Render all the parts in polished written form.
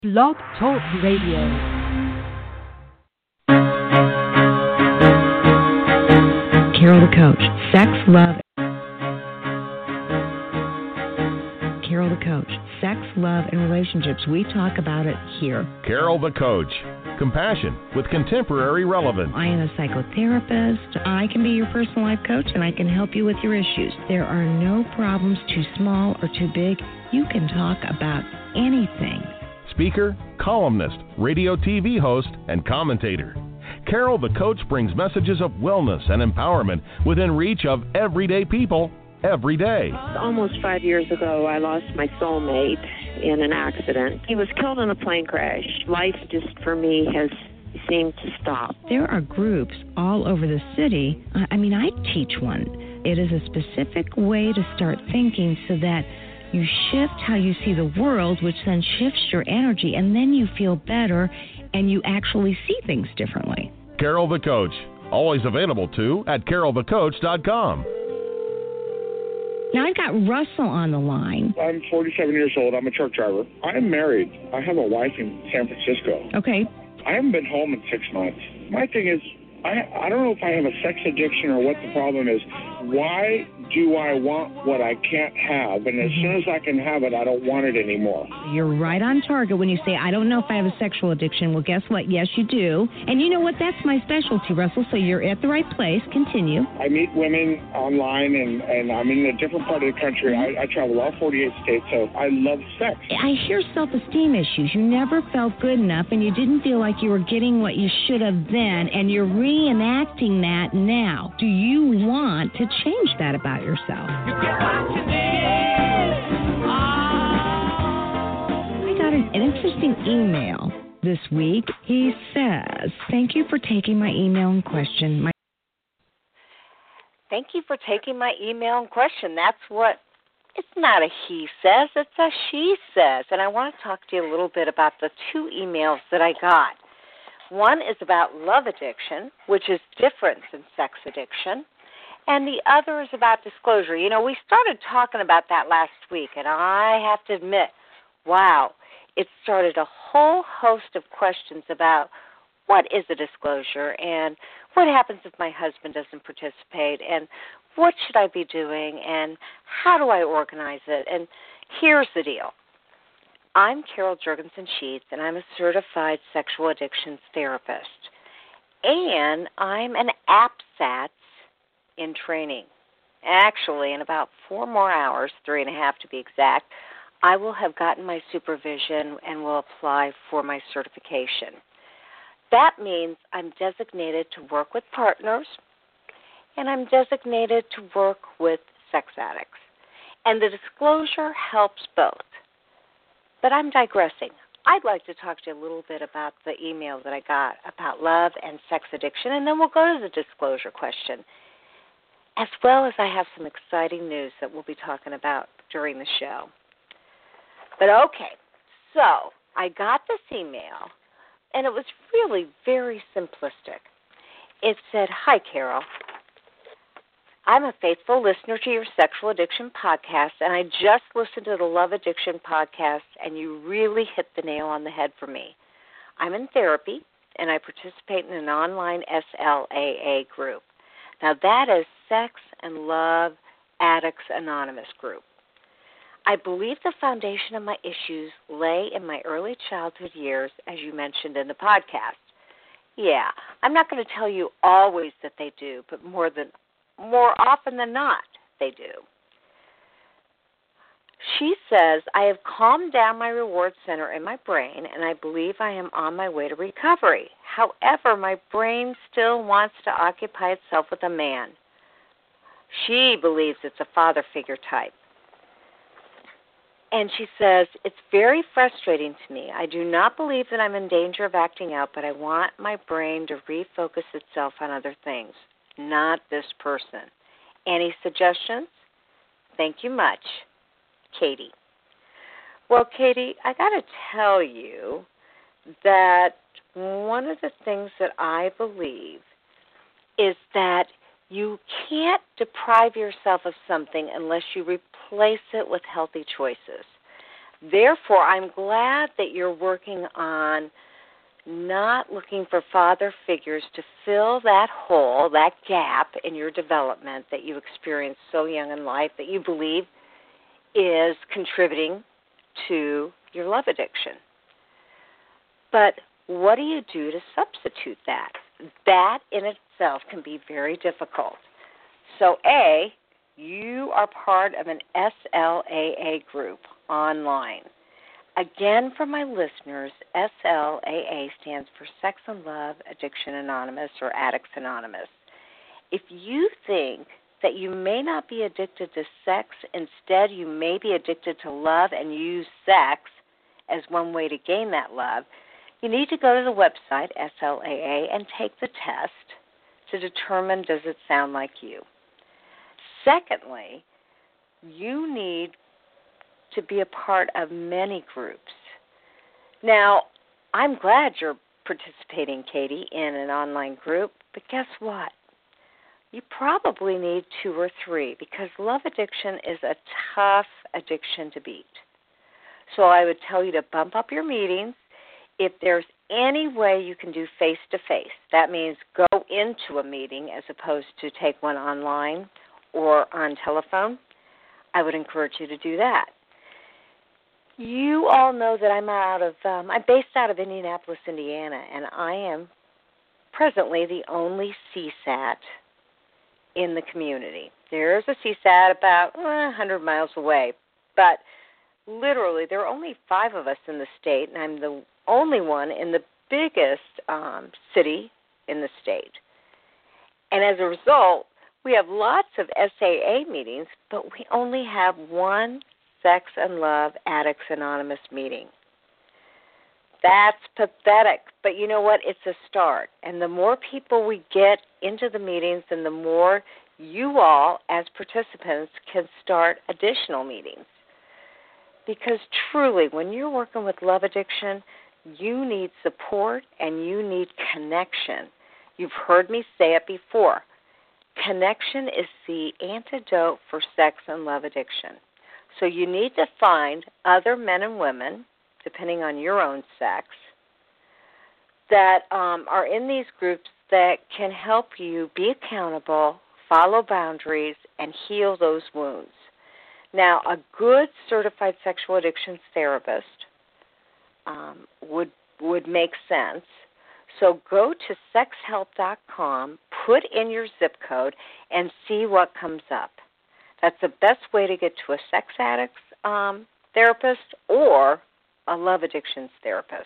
Blog Talk Radio. Carol the Coach, Sex, Love. Carol the Coach, Sex, Love, and Relationships. We talk about it here. Carol the Coach, compassion with contemporary relevance. I am a psychotherapist. I can be your personal life coach, and I can help you with your issues. There are no problems too small or too big. You can talk about anything. Speaker, columnist, radio TV host, and commentator. Carol the Coach brings messages of wellness and empowerment within reach of everyday people every day. Almost 5 years ago, I lost my soulmate in an accident. He was killed in a plane crash. Life just, for me, has seemed to stop. There are groups all over the city. I teach one. It is a specific way to start thinking so that you shift how you see the world, which then shifts your energy, and then you feel better and you actually see things differently. Carol the Coach, always available too at carolthecoach.com. Now I've got Russell on the line. I'm 47 years old. I'm a truck driver. I am married. I have a wife in San Francisco. Okay. I haven't been home in 6 months. My thing is, I don't know if I have a sex addiction or what the problem is. Why do I want what I can't have? And as soon as I can have it, I don't want it anymore. You're right on target when you say, I don't know if I have a sexual addiction. Well, guess what? Yes, you do. And you know what? That's my specialty, Russell, so you're at the right place. Continue. I meet women online, and I'm in a different part of the country. I travel all 48 states, so I love sex. I hear self-esteem issues. You never felt good enough, and you didn't feel like you were getting what you should have then, and you're reenacting that now. Do you want to change that about yourself? I got an interesting email this week. He says, thank you for taking my email in question. Thank you for taking my email in question. That's what, it's not a he says, it's a she says. And I want to talk to you a little bit about the two emails that I got. One is about love addiction, which is different than sex addiction. And the other is about disclosure. You know, we started talking about that last week, and I have to admit, wow, it started a whole host of questions about what is a disclosure and what happens if my husband doesn't participate and what should I be doing and how do I organize it. And here's the deal. I'm Carol Jurgensen-Sheets, and I'm a certified sexual addictions therapist. And I'm an APSATS in training. Actually, in about 4 more hours, 3.5 to be exact, I will have gotten my supervision and will apply for my certification. That means I'm designated to work with partners, and I'm designated to work with sex addicts. And the disclosure helps both. But I'm digressing. I'd like to talk to you a little bit about the email that I got about love and sex addiction, and then we'll go to the disclosure question, as well as I have some exciting news that we'll be talking about during the show. But okay, so I got this email, and it was really very simplistic. It said, "Hi, Carol. I'm a faithful listener to your sexual addiction podcast, and I just listened to the love addiction podcast, and you really hit the nail on the head for me. I'm in therapy, and I participate in an online SLAA group. Now, that is Sex and Love Addicts Anonymous group. I believe the foundation of my issues lay in my early childhood years, as you mentioned in the podcast. Yeah, I'm not going to tell you always that they do, but more often than not, they do. She says, I have calmed down my reward center in my brain, and I believe I am on my way to recovery. However, my brain still wants to occupy itself with a man. She believes it's a father figure type. And she says, it's very frustrating to me. I do not believe that I'm in danger of acting out, but I want my brain to refocus itself on other things, not this person. Any suggestions? Thank you much, Katie." Well, Katie, I got to tell you that one of the things that I believe is that you can't deprive yourself of something unless you replace it with healthy choices. Therefore, I'm glad that you're working on not looking for father figures to fill that hole, that gap in your development that you experienced so young in life that you believe is contributing to your love addiction. But what do you do to substitute that? That in itself can be very difficult. So A, you are part of an SLAA group online. Again, for my listeners, SLAA stands for Sex and Love Addiction Anonymous or Addicts Anonymous. If you think that you may not be addicted to sex, instead you may be addicted to love and use sex as one way to gain that love, you need to go to the website, SLAA, and take the test to determine does it sound like you. Secondly, you need to be a part of many groups. Now, I'm glad you're participating, Katie, in an online group, but guess what? You probably need 2 or 3 because love addiction is a tough addiction to beat. So I would tell you to bump up your meetings. If there's any way you can do face-to-face, that means go into a meeting as opposed to take one online or on telephone, I would encourage you to do that. You all know that I'm based out of Indianapolis, Indiana, and I am presently the only CSAT in the community. There's a CSAT about 100 miles away, but literally there are only 5 of us in the state, and I'm the only one in the biggest city in the state. And as a result, we have lots of SAA meetings, but we only have one Sex and Love Addicts Anonymous meeting. That's pathetic, but you know what? It's a start. And the more people we get into the meetings, then the more you all, as participants, can start additional meetings. Because truly, when you're working with love addiction, you need support and you need connection. You've heard me say it before. Connection is the antidote for sex and love addiction. So you need to find other men and women, depending on your own sex, that are in these groups that can help you be accountable, follow boundaries, and heal those wounds. Now, a good certified sexual addictions therapist would make sense. So go to sexhelp.com, put in your zip code, and see what comes up. That's the best way to get to a sex addicts therapist or a love addictions therapist.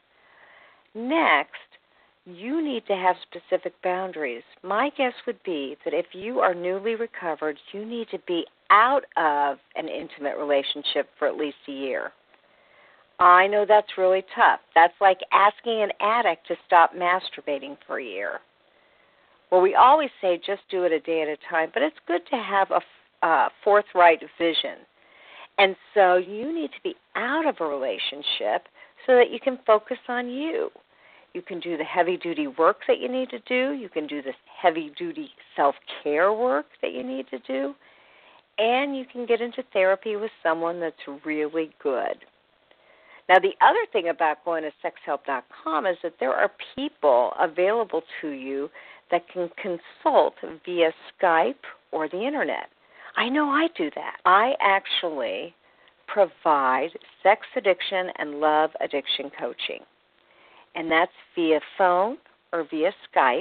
Next, you need to have specific boundaries. My guess would be that if you are newly recovered, you need to be out of an intimate relationship for at least a year. I know that's really tough. That's like asking an addict to stop masturbating for a year. Well, we always say just do it a day at a time, but it's good to have a forthright vision. And so you need to be out of a relationship so that you can focus on you. You can do the heavy-duty work that you need to do. You can do the heavy-duty self-care work that you need to do. And you can get into therapy with someone that's really good. Now, the other thing about going to sexhelp.com is that there are people available to you that can consult via Skype or the Internet. I know I do that. I actually provide sex addiction and love addiction coaching, and that's via phone or via Skype,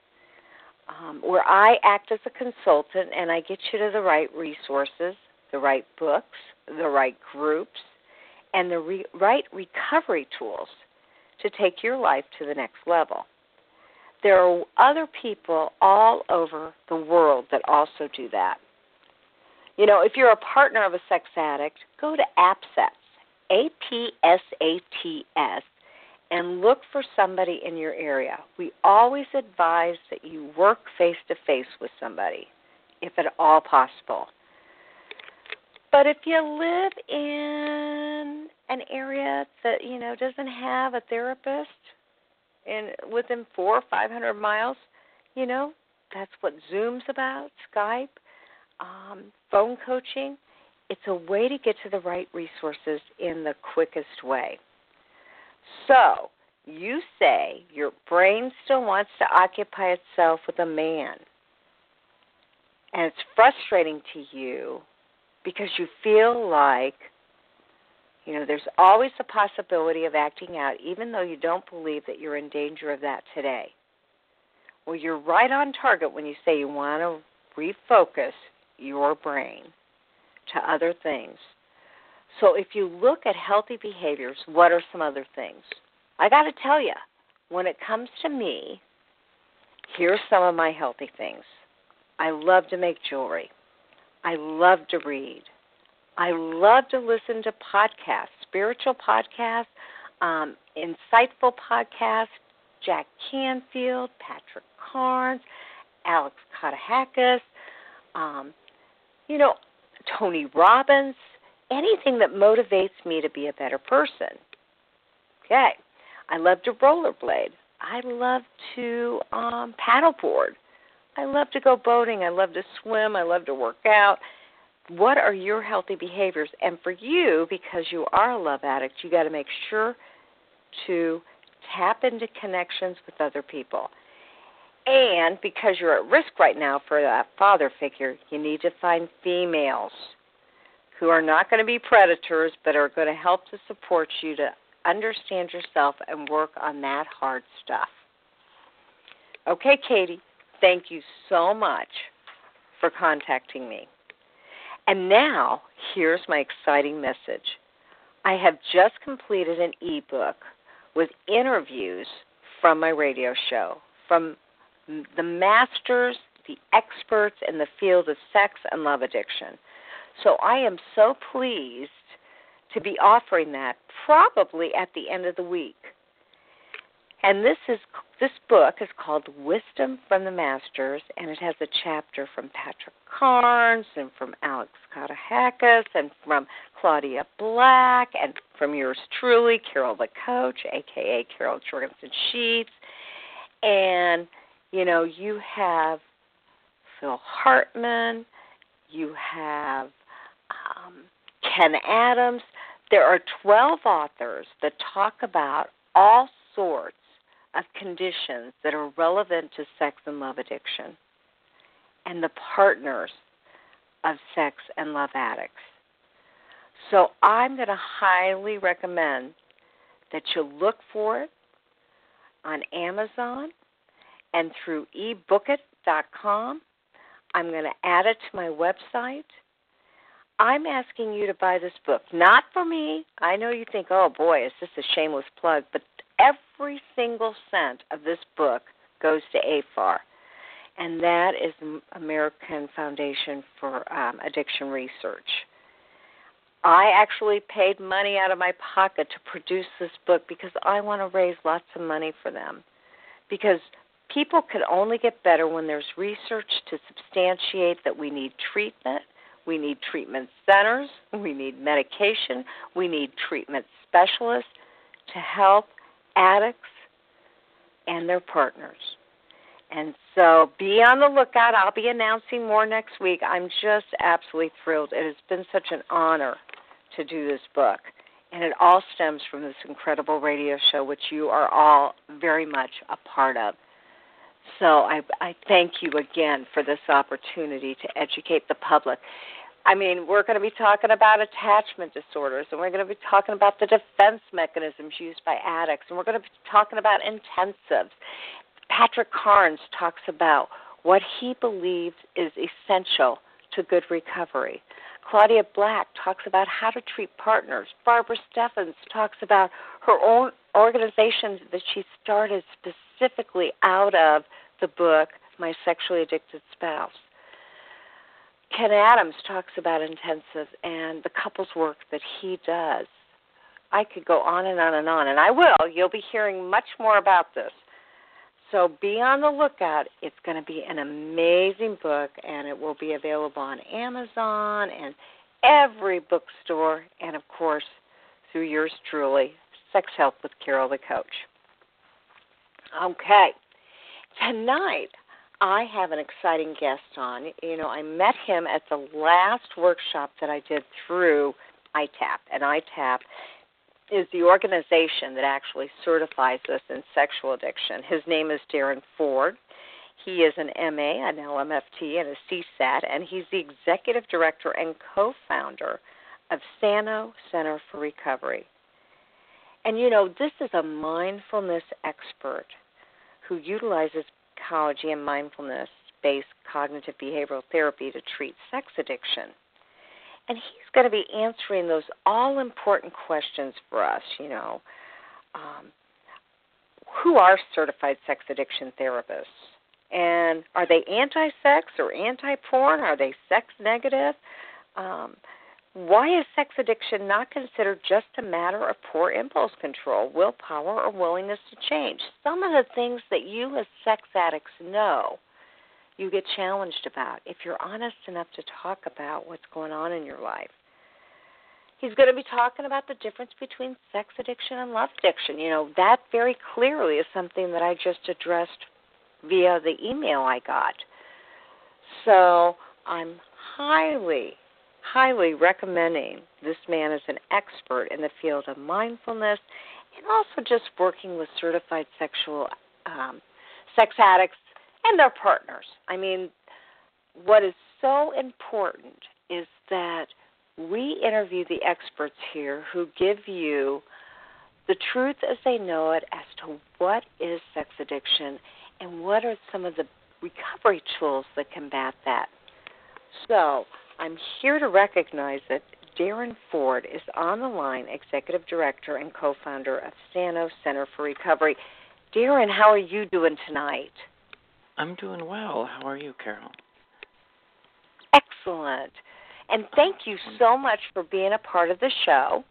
where I act as a consultant and I get you to the right resources, the right books, the right groups, and the right recovery tools to take your life to the next level. There are other people all over the world that also do that. You know, if you're a partner of a sex addict, go to APSATS, APSATS, and look for somebody in your area. We always advise that you work face-to-face with somebody, if at all possible. But if you live in an area that, you know, doesn't have a therapist within 400 or 500 miles, you know, that's what Zoom's about, Skype, phone coaching. it's a way to get to the right resources in the quickest way. So, you say your brain still wants to occupy itself with a man. And it's frustrating to you because you feel like, there's always a possibility of acting out, even though you don't believe that you're in danger of that today. Well, you're right on target when you say you want to refocus your brain to other things. So if you look at healthy behaviors, what are some other things? I got to tell you, when it comes to me, here's some of my healthy things. I love to make jewelry. I love to read. I love to listen to podcasts, spiritual podcasts, insightful podcasts, Jack Canfield, Patrick Carnes, Alex Katahakis, Tony Robbins, anything that motivates me to be a better person. Okay. I love to rollerblade. I love to paddleboard. I love to go boating. I love to swim. I love to work out. What are your healthy behaviors? And for you, because you are a love addict, you got to make sure to tap into connections with other people. And because you're at risk right now for that father figure, you need to find females who are not going to be predators but are going to help to support you to understand yourself and work on that hard stuff. Okay, Katie, thank you so much for contacting me. And now, here's my exciting message. I have just completed an ebook with interviews from my radio show, from the masters, the experts in the field of sex and love addiction. So I am so pleased to be offering that probably at the end of the week. And this book is called Wisdom from the Masters, and it has a chapter from Patrick Carnes and from Alex Katahakis and from Claudia Black and from yours truly, Carol the Coach, a.k.a. Carol Jorgensen Sheets. And, you have Phil Hartman, you have Ken Adams. There are 12 authors that talk about all sorts of conditions that are relevant to sex and love addiction and the partners of sex and love addicts. So I'm going to highly recommend that you look for it on Amazon and through ebookit.com. I'm going to add it to my website. I'm asking you to buy this book, not for me. I know you think, oh, boy, is this a shameless plug, but every single cent of this book goes to AFAR, and that is the American Foundation for Addiction Research. I actually paid money out of my pocket to produce this book because I want to raise lots of money for them, because people can only get better when there's research to substantiate that we need treatment. We need treatment centers. We need medication. We need treatment specialists to help addicts and their partners. And so be on the lookout. I'll be announcing more next week. I'm just absolutely thrilled. It has been such an honor to do this book. And it all stems from this incredible radio show, which you are all very much a part of. So I thank you again for this opportunity to educate the public. I mean, we're going to be talking about attachment disorders, and we're going to be talking about the defense mechanisms used by addicts, and we're going to be talking about intensives. Patrick Carnes talks about what he believes is essential to good recovery. Claudia Black talks about how to treat partners. Barbara Steffens talks about her own organization that she started specifically out of the book, My Sexually Addicted Spouse. Ken Adams talks about intensive and the couples work that he does. I could go on and on and on, and I will. You'll be hearing much more about this. So be on the lookout. It's going to be an amazing book, and it will be available on Amazon and every bookstore, and, of course, through yours truly, Sex Help with Carol the Coach. Okay. Tonight, I have an exciting guest on. You know, I met him at the last workshop that I did through ITAP, and ITAP is the organization that actually certifies us in sexual addiction. His name is Darren Ford. He is an MA, an LMFT, and a CSAT, and he's the executive director and co-founder of Sano Center for Recovery. And, you know, this is a mindfulness expert who utilizes psychology and mindfulness-based cognitive behavioral therapy to treat sex addiction. And he's going to be answering those all-important questions for us, you know. Who are certified sex addiction therapists? And are they anti-sex or anti-porn? Are they sex negative? Why is sex addiction not considered just a matter of poor impulse control, willpower, or willingness to change? Some of the things that you as sex addicts know you get challenged about if you're honest enough to talk about what's going on in your life. He's going to be talking about the difference between sex addiction and love addiction. You know, that very clearly is something that I just addressed via the email I got. So I'm highly recommending this man as an expert in the field of mindfulness and also just working with certified sex addicts and their partners. I mean, what is so important is that we interview the experts here who give you the truth as they know it as to what is sex addiction and what are some of the recovery tools that combat that. So I'm here to recognize that Darren Ford is on the line, Executive Director and co-founder of Sano Center for Recovery. Darren, how are you doing tonight? I'm doing well. How are you, Carol? Excellent. And thank you so much for being a part of the show.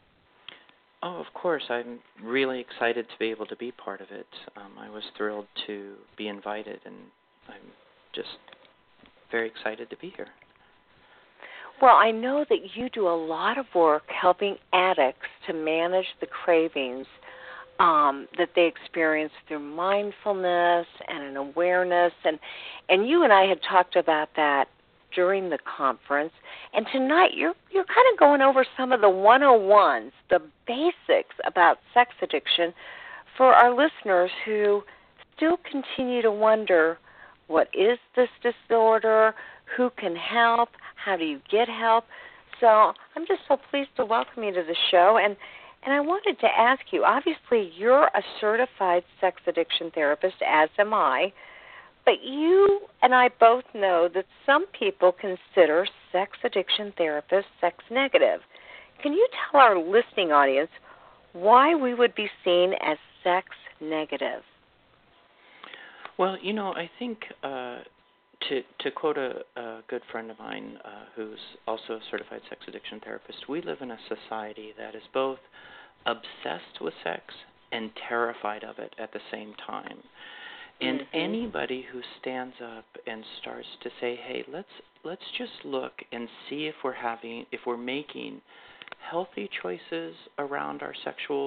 Oh, of course. I'm really excited to be able to be part of it. I was thrilled to be invited, and I'm just very excited to be here. Well, I know that you do a lot of work helping addicts to manage the cravings that they experience through mindfulness and an awareness. And you and I had talked about that during the conference. And tonight you're kind of going over some of the 101s, the basics about sex addiction for our listeners who still continue to wonder, what is this disorder? Who can help? How do you get help? So I'm just so pleased to welcome you to the show. And I wanted to ask you, obviously you're a certified sex addiction therapist, as am I, but you and I both know that some people consider sex addiction therapists sex negative. Can you tell our listening audience why we would be seen as sex negative? Well, you know, I think to quote a good friend of mine who's also a certified sex addiction therapist, we live in a society that is both obsessed with sex and terrified of it at the same time. And anybody who stands up and starts to say, "Hey, let's just look and see if we're making healthy choices around our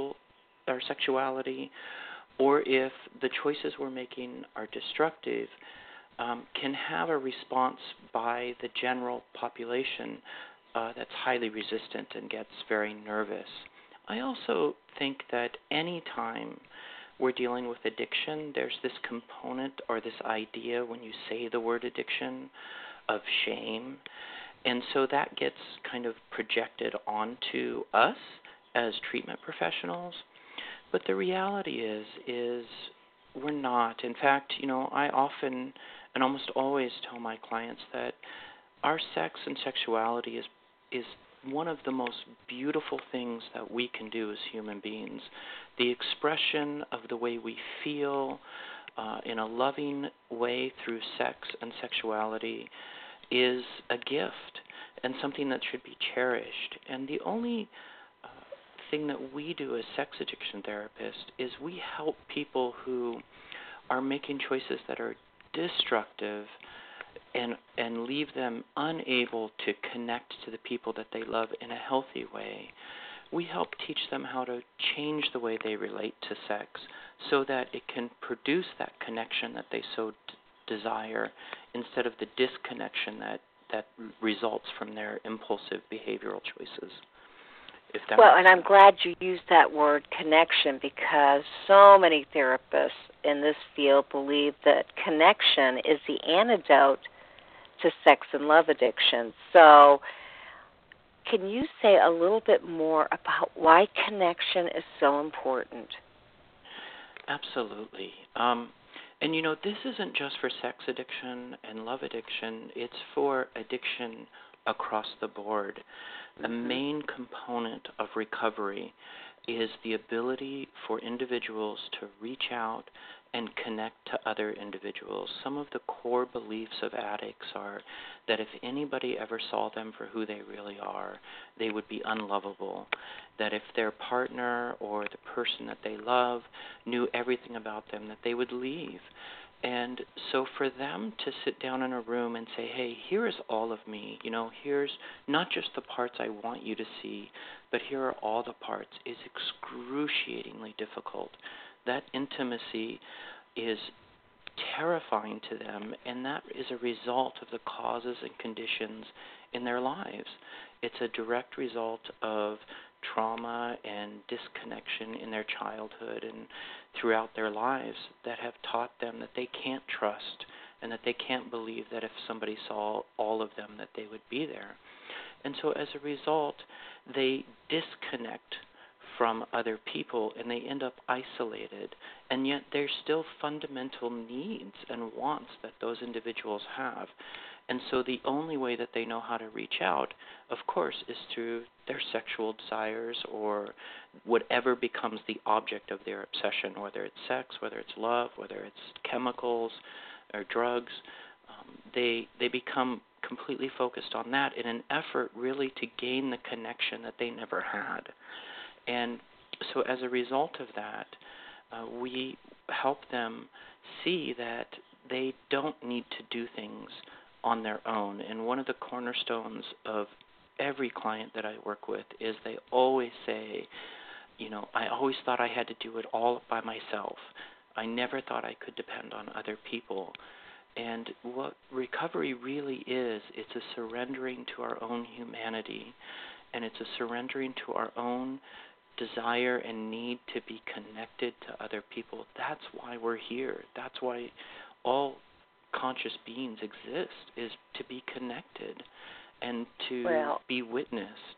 sexuality, or if the choices we're making are destructive," can have a response by the general population that's highly resistant and gets very nervous. I also think that any time we're dealing with addiction, there's this component or this idea when you say the word addiction of shame. And so that gets kind of projected onto us as treatment professionals. But the reality is we're not. In fact, you know, I often and almost always tell my clients that our sex and sexuality is one of the most beautiful things that we can do as human beings. The expression of the way we feel in a loving way through sex and sexuality is a gift and something that should be cherished. And the only thing that we do as sex addiction therapists is we help people who are making choices that are destructive and leave them unable to connect to the people that they love in a healthy way. We help teach them how to change the way they relate to sex so that it can produce that connection that they so desire instead of the disconnection that results from their impulsive behavioral choices. And I'm glad you used that word connection, because so many therapists in this field believe that connection is the antidote to sex and love addiction. So can you say a little bit more about why connection is so important? Absolutely. And, this isn't just for sex addiction and love addiction. It's for addiction across the board. The main component of recovery is the ability for individuals to reach out and connect to other individuals. Some of the core beliefs of addicts are that if anybody ever saw them for who they really are, they would be unlovable. That if their partner or the person that they love knew everything about them, that they would leave. And so for them to sit down in a room and say, hey, here is all of me, here's not just the parts I want you to see, but here are all the parts, is excruciatingly difficult. That intimacy is terrifying to them, and that is a result of the causes and conditions in their lives. It's a direct result of trauma and disconnection in their childhood and throughout their lives that have taught them that they can't trust and that they can't believe that if somebody saw all of them that they would be there. And so as a result, they disconnect from other people and they end up isolated, and yet there's still fundamental needs and wants that those individuals have. And so the only way that they know how to reach out, of course, is through their sexual desires or whatever becomes the object of their obsession, whether it's sex, whether it's love, whether it's chemicals or drugs. They become completely focused on that in an effort really to gain the connection that they never had. And so as a result of that, we help them see that they don't need to do things on their own. And one of the cornerstones of every client that I work with is they always say, I always thought I had to do it all by myself. I never thought I could depend on other people. And what recovery really is, it's a surrendering to our own humanity, and it's a surrendering to our own desire and need to be connected to other people. That's why we're here. That's why all conscious beings exist, is to be connected and to be witnessed.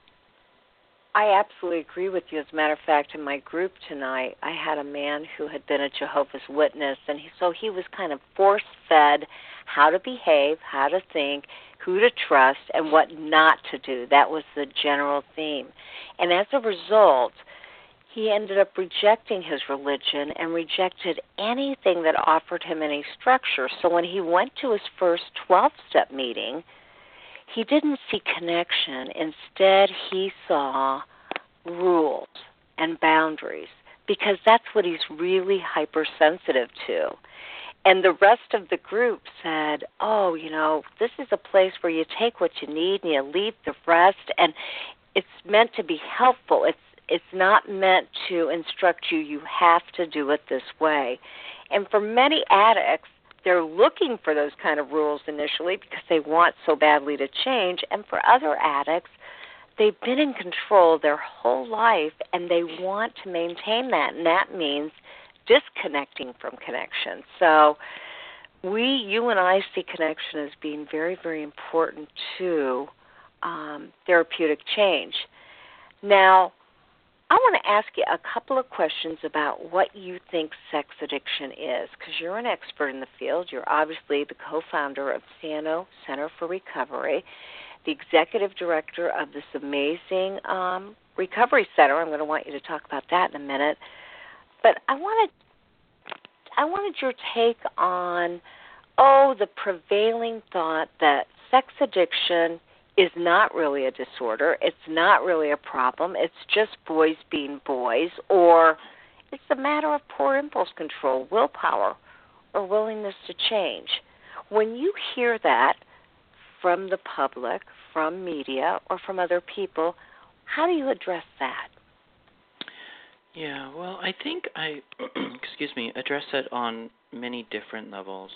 I absolutely agree with you. As a matter of fact, in my group tonight, I had a man who had been a Jehovah's Witness, and so he was kind of force-fed how to behave, how to think, who to trust, and what not to do. That was the general theme. And as a result, he ended up rejecting his religion and rejected anything that offered him any structure. So when he went to his first 12-step meeting, he didn't see connection. Instead, he saw rules and boundaries, because that's what he's really hypersensitive to. And the rest of the group said, this is a place where you take what you need and you leave the rest, and it's meant to be helpful. It's not meant to instruct you. You have to do it this way. And for many addicts, they're looking for those kind of rules initially because they want so badly to change. And for other addicts, they've been in control their whole life, and they want to maintain that, and that means disconnecting from connection. So you and I see connection as being very, very important to therapeutic change. Now, I want to ask you a couple of questions about what you think sex addiction is, because you're an expert in the field. You're obviously the co-founder of Sano Center for Recovery, the executive director of this amazing recovery center. I'm going to want you to talk about that in a minute. But I wanted your take on, the prevailing thought that sex addiction is not really a disorder, it's not really a problem, it's just boys being boys, or it's a matter of poor impulse control, willpower, or willingness to change. When you hear that from the public, from media, or from other people, how do you address that? Yeah, well, I think I, excuse me, address it on many different levels.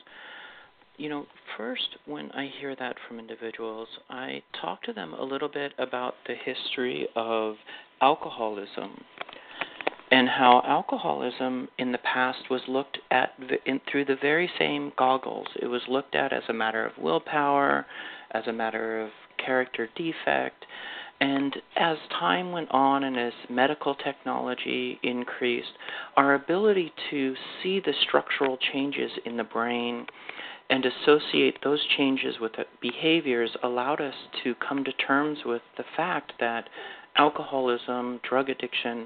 First, when I hear that from individuals, I talk to them a little bit about the history of alcoholism and how alcoholism in the past was looked at through the very same goggles. It was looked at as a matter of willpower, as a matter of character defect, and as time went on and as medical technology increased, our ability to see the structural changes in the brain and associate those changes with the behaviors allowed us to come to terms with the fact that alcoholism, drug addiction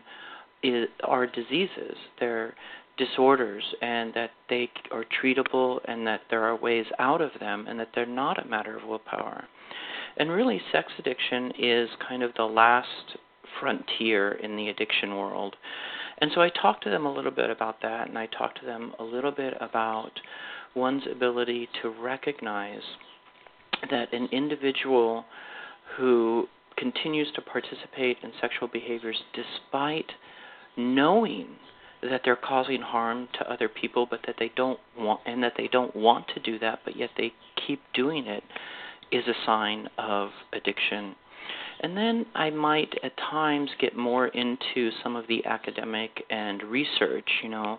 are diseases. They're disorders, and that they are treatable, and that there are ways out of them, and that they're not a matter of willpower. And really, sex addiction is kind of the last frontier in the addiction world. And so I talk to them a little bit about that, and I talk to them a little bit about one's ability to recognize that an individual who continues to participate in sexual behaviors despite knowing that they're causing harm to other people, but that they don't want to do that, but yet they keep doing it, is a sign of addiction. And then I might at times get more into some of the academic and research.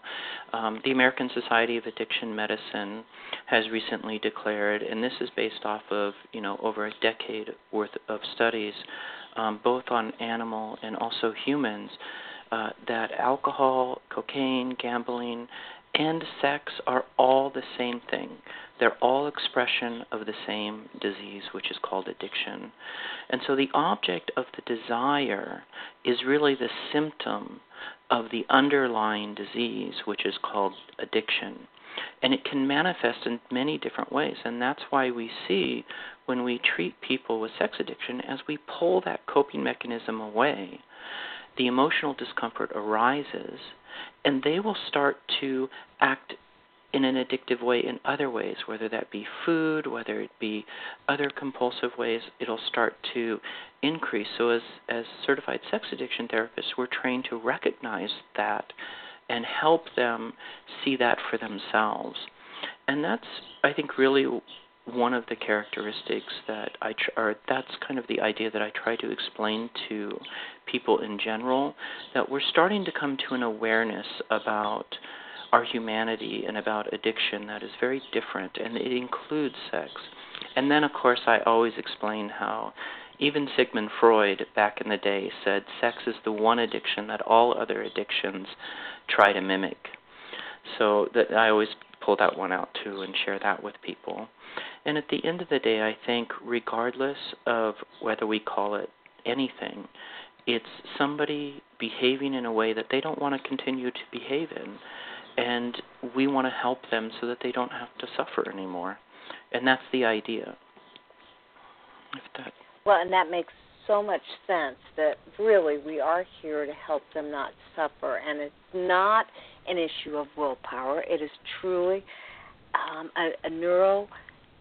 The American Society of Addiction Medicine has recently declared, and this is based off of over a decade worth of studies, both on animal and also humans, that alcohol, cocaine, gambling, and sex are all the same thing. They're all expression of the same disease, which is called addiction. And so the object of the desire is really the symptom of the underlying disease, which is called addiction. And it can manifest in many different ways. And that's why we see when we treat people with sex addiction, as we pull that coping mechanism away, the emotional discomfort arises, and they will start to act in an addictive way in other ways, whether that be food, whether it be other compulsive ways. It'll start to increase. So as certified sex addiction therapists, we're trained to recognize that and help them see that for themselves. And that's, I think, really one of the characteristics that that's kind of the idea that I try to explain to people in general, that we're starting to come to an awareness about our humanity and about addiction that is very different, and it includes sex. And then, of course, I always explain how even Sigmund Freud back in the day said sex is the one addiction that all other addictions try to mimic. So that I always pull that one out too and share that with people. And at the end of the day, I think regardless of whether we call it anything, it's somebody behaving in a way that they don't want to continue to behave in. And we want to help them so that they don't have to suffer anymore. And that's the idea. Well, and that makes so much sense, that really we are here to help them not suffer. And it's not an issue of willpower. It is truly a neuropsychiatric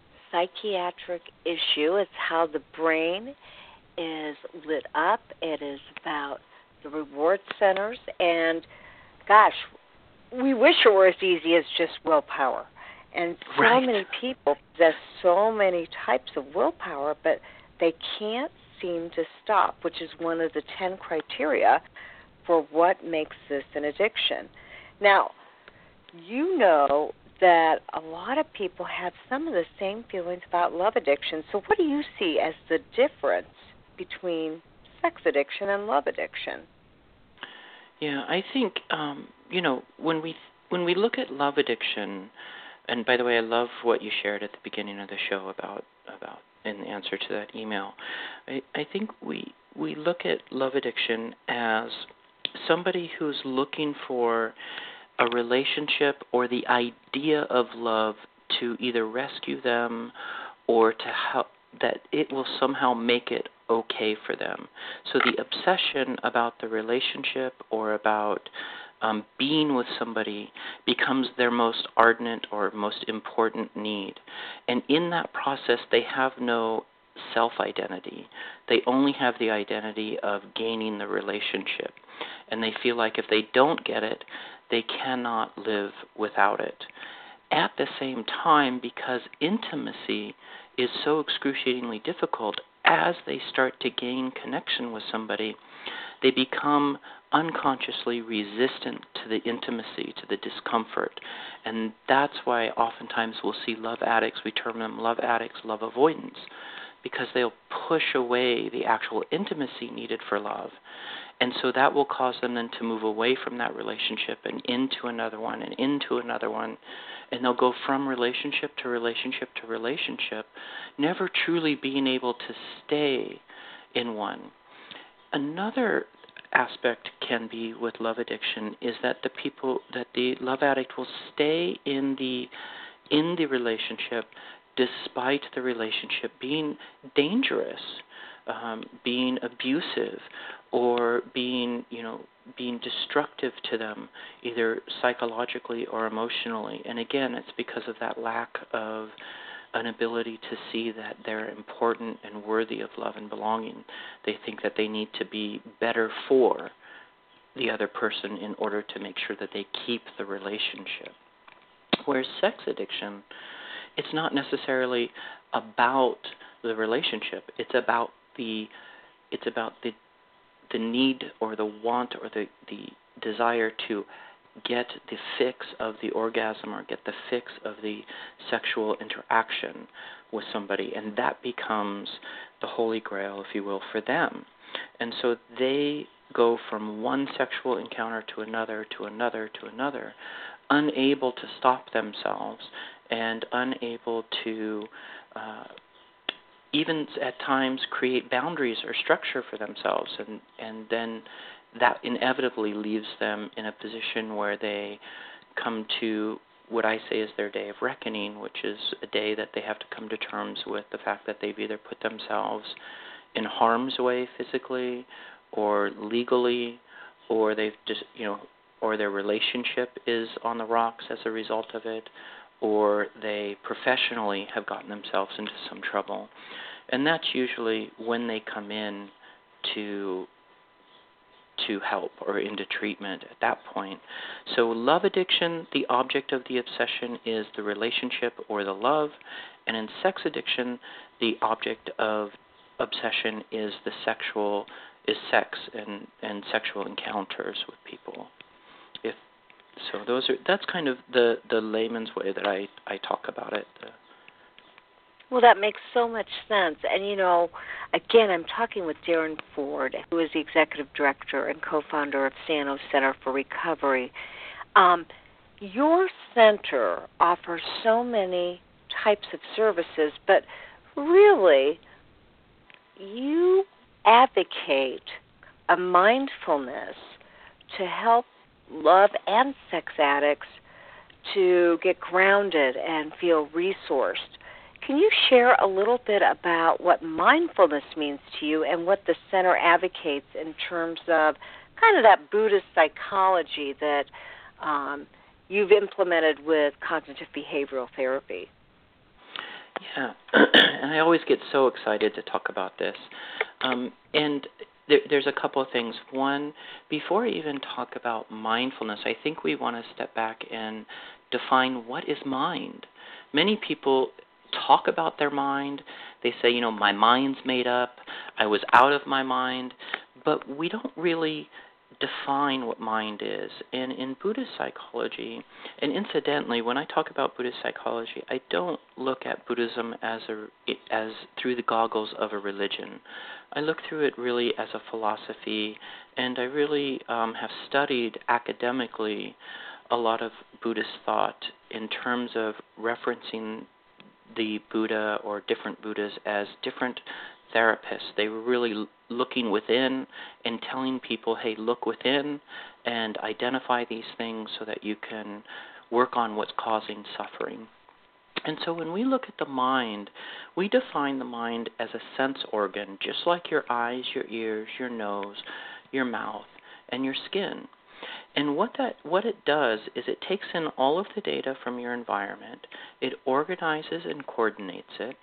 issue. It's how the brain is lit up. It is about the reward centers. And, gosh, we wish it were as easy as just willpower. And so many people possess so many types of willpower, but they can't seem to stop, which is one of the 10 criteria for what makes this an addiction. Now, you know that a lot of people have some of the same feelings about love addiction. So what do you see as the difference between sex addiction and love addiction? Yeah, I think when we look at love addiction, and by the way, I love what you shared at the beginning of the show about in answer to that email. I think we look at love addiction as somebody who's looking for a relationship or the idea of love to either rescue them or to help, that it will somehow make it okay for them. So the obsession about the relationship or about being with somebody becomes their most ardent or most important need. And in that process, they have no self-identity. They only have the identity of gaining the relationship. And they feel like if they don't get it, they cannot live without it. At the same time, because intimacy is so excruciatingly difficult, as they start to gain connection with somebody, they become unconsciously resistant to the intimacy, to the discomfort. And that's why oftentimes we'll see love addicts, we term them love addicts, love avoidance, because they'll push away the actual intimacy needed for love. And so that will cause them then to move away from that relationship and into another one and into another one. And they'll go from relationship to relationship to relationship, never truly being able to stay in one. Another aspect can be with love addiction is that the love addict will stay in the relationship despite the relationship being dangerous, being abusive, or being destructive to them, either psychologically or emotionally. And again, it's because of that lack of an ability to see that they're important and worthy of love and belonging. They think that they need to be better for the other person in order to make sure that they keep the relationship. Whereas sex addiction, it's not necessarily about the relationship. It's about the need or the want or the desire to get the fix of the orgasm or get the fix of the sexual interaction with somebody, and that becomes the holy grail, if you will, for them. And so they go from one sexual encounter to another, to another, to another, unable to stop themselves and unable to even at times create boundaries or structure for themselves, and then that inevitably leaves them in a position where they come to what I say is their day of reckoning, which is a day that they have to come to terms with the fact that they've either put themselves in harm's way physically or legally, or they've just, or their relationship is on the rocks as a result of it, or they professionally have gotten themselves into some trouble. And that's usually when they come in to help or into treatment at that point. So love addiction, the object of the obsession is the relationship or the love, and in sex addiction, the object of obsession is sex and sexual encounters with people. That's kind of the layman's way that I talk about it. Well, that makes so much sense. And, again, I'm talking with Darren Ford, who is the executive director and co-founder of Stanos Center for Recovery. Your center offers so many types of services, but really you advocate a mindfulness to help love and sex addicts to get grounded and feel resourced. Can you share a little bit about what mindfulness means to you and what the center advocates in terms of kind of that Buddhist psychology that you've implemented with cognitive behavioral therapy? Yeah, and I always get so excited to talk about this. And there's a couple of things. One, before I even talk about mindfulness, I think we want to step back and define what is mind. Many people talk about their mind. They say, my mind's made up. I was out of my mind. But we don't really define what mind is. And in Buddhist psychology, and incidentally, when I talk about Buddhist psychology, I don't look at Buddhism as through the goggles of a religion. I look through it really as a philosophy, and I really have studied academically a lot of Buddhist thought in terms of referencing the Buddha or different Buddhas as different therapists. They were really looking within and telling people, hey, look within and identify these things so that you can work on what's causing suffering. And so when we look at the mind, we define the mind as a sense organ, just like your eyes, your ears, your nose, your mouth, and your skin. And what it does is it takes in all of the data from your environment, it organizes and coordinates it,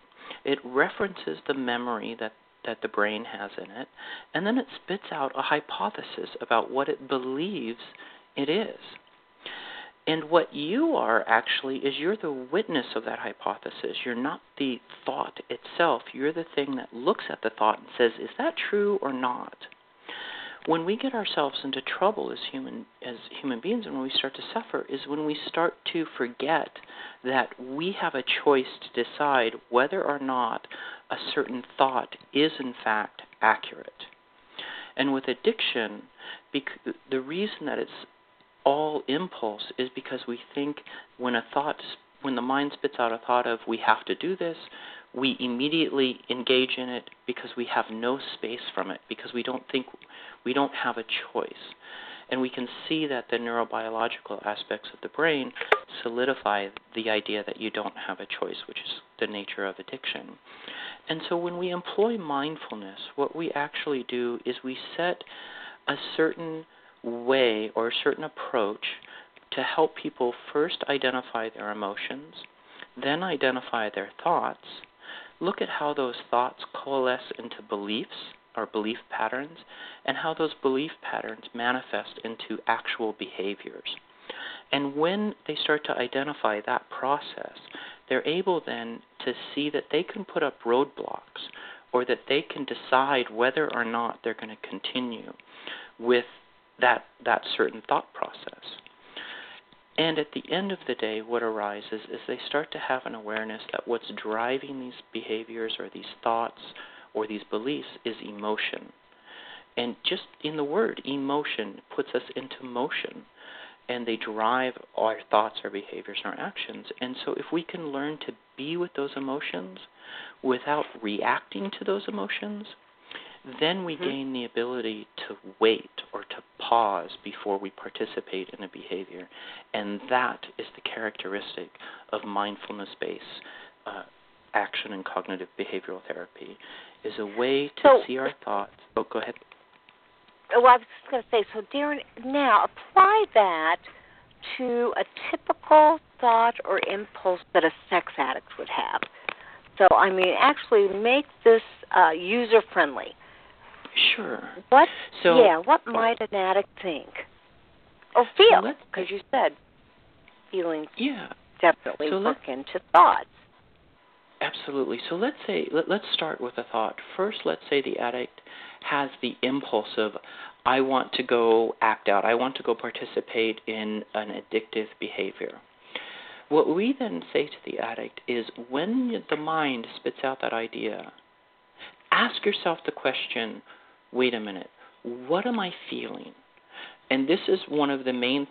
It references the memory that the brain has in it, and then it spits out a hypothesis about what it believes it is. And what you are actually is you're the witness of that hypothesis. You're not the thought itself. You're the thing that looks at the thought and says, is that true or not? When we get ourselves into trouble as human beings and when we start to suffer is when we start to forget that we have a choice to decide whether or not a certain thought is in fact accurate. And with addiction, the reason that it's all impulse is because we think when the mind spits out a thought of we have to do this, we immediately engage in it because we have no space from it, because we don't have a choice. And we can see that the neurobiological aspects of the brain solidify the idea that you don't have a choice, which is the nature of addiction. And so when we employ mindfulness, what we actually do is we set a certain way or a certain approach to help people first identify their emotions, then identify their thoughts, look at how those thoughts coalesce into beliefs or belief patterns, and how those belief patterns manifest into actual behaviors. And when they start to identify that process, they're able then to see that they can put up roadblocks or that they can decide whether or not they're going to continue with that certain thought process. And at the end of the day, what arises is they start to have an awareness that what's driving these behaviors or these thoughts or these beliefs is emotion. And just in the word, emotion puts us into motion, and they drive our thoughts, our behaviors, and our actions. And so if we can learn to be with those emotions without reacting to those emotions, then we gain the ability to wait or to pause before we participate in a behavior. And that is the characteristic of mindfulness-based action and cognitive behavioral therapy, is a way to see our thoughts. Oh, go ahead. Well, I was just going to say, so Darren, now apply that to a typical thought or impulse that a sex addict would have. So, I mean, actually make this user-friendly. Sure. What might an addict think or feel? Because you said feelings definitely work into thoughts. Absolutely. So let's start with a thought. First, let's say the addict has the impulse of, I want to go act out. I want to go participate in an addictive behavior. What we then say to the addict is, when the mind spits out that idea, ask yourself the question, wait a minute, what am I feeling? And this is one of the main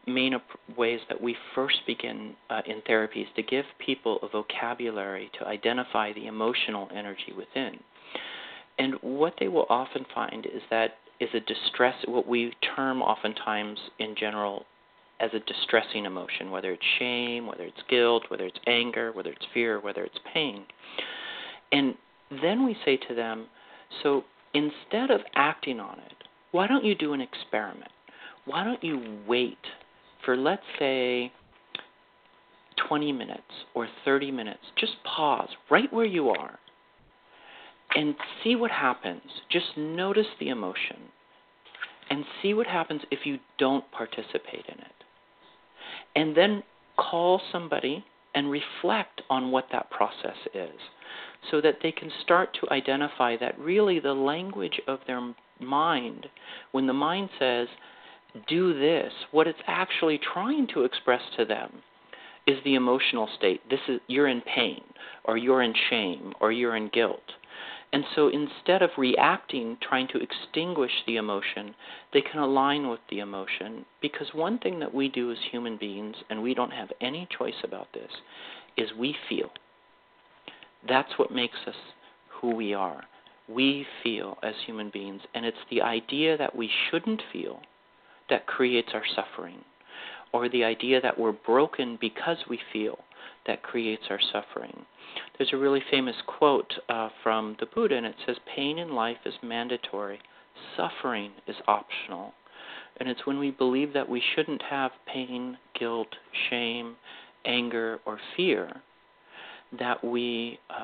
ways that we first begin in therapy, is to give people a vocabulary to identify the emotional energy within. And what they will often find is that is a distress, what we term oftentimes in general as a distressing emotion, whether it's shame, whether it's guilt, whether it's anger, whether it's fear, whether it's pain. And then we say to them, so instead of acting on it, why don't you do an experiment? Why don't you wait for, let's say, 20 minutes or 30 minutes? Just pause right where you are and see what happens. Just notice the emotion and see what happens if you don't participate in it. And then call somebody and reflect on what that process is so that they can start to identify that really the language of their mind, when the mind says, do this, what it's actually trying to express to them is the emotional state. You're in pain, or you're in shame, or you're in guilt. And so instead of reacting, trying to extinguish the emotion, they can align with the emotion. Because one thing that we do as human beings, and we don't have any choice about this, is we feel. That's what makes us who we are. We feel as human beings, and it's the idea that we shouldn't feel that creates our suffering, or the idea that we're broken because we feel that creates our suffering. There's a really famous quote from the Buddha, and it says, pain in life is mandatory, suffering is optional. And it's when we believe that we shouldn't have pain, guilt, shame, anger, or fear that we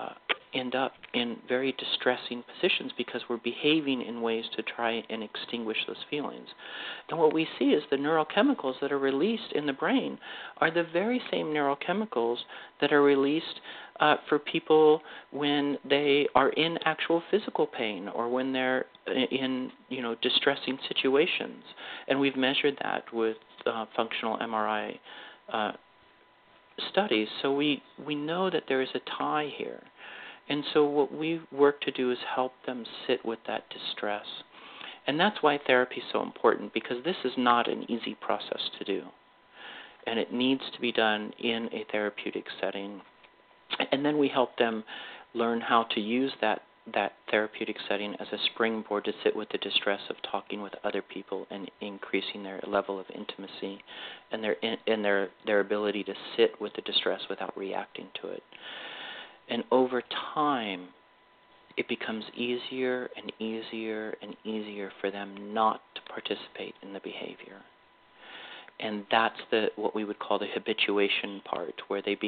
end up in very distressing positions because we're behaving in ways to try and extinguish those feelings. And what we see is the neurochemicals that are released in the brain are the very same neurochemicals that are released for people when they are in actual physical pain or when they're in, distressing situations. And we've measured that with functional MRI studies. So we know that there is a tie here. And so what we work to do is help them sit with that distress. And that's why therapy is so important, because this is not an easy process to do. And it needs to be done in a therapeutic setting. And then we help them learn how to use that therapeutic setting as a springboard to sit with the distress of talking with other people and increasing their level of intimacy and their ability to sit with the distress without reacting to it. And over time, it becomes easier and easier and easier for them not to participate in the behavior. And that's what we would call the habituation part, where they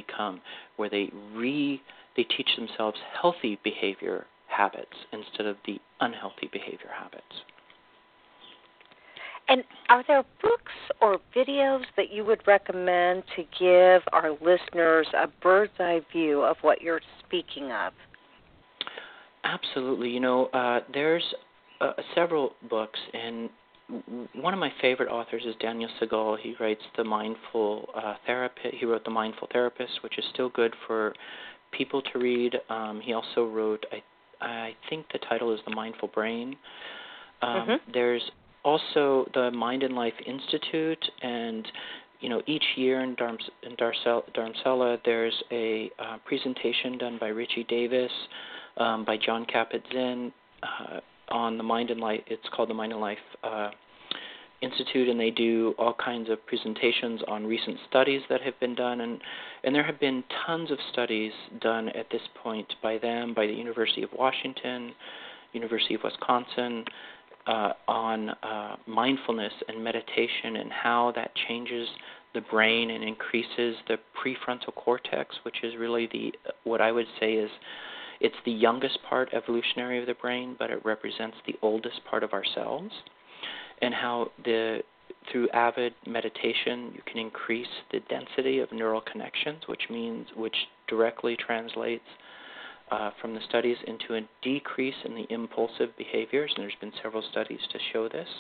teach themselves healthy behavior habits instead of the unhealthy behavior habits. And are there books or videos that you would recommend to give our listeners a bird's eye view of what you're speaking of? Absolutely. There's several books, and one of my favorite authors is Daniel Siegel. He writes The Mindful Therapist. He wrote The Mindful Therapist, which is still good for people to read. He also wrote, I think the title is The Mindful Brain. There's also the Mind and Life Institute, and each year in Dharamsala there's a presentation done by Richie Davis, by John Kabat-Zinn on the Mind and Life. It's called the Mind and Life Institute, and they do all kinds of presentations on recent studies that have been done, and there have been tons of studies done at this point by them, by the University of Washington, University of Wisconsin, on mindfulness and meditation and how that changes the brain and increases the prefrontal cortex, which is really what I would say is it's the youngest part evolutionary of the brain, but it represents the oldest part of ourselves, and how through avid meditation you can increase the density of neural connections, which directly translates from the studies into a decrease in the impulsive behaviors, and there's been several studies to show this.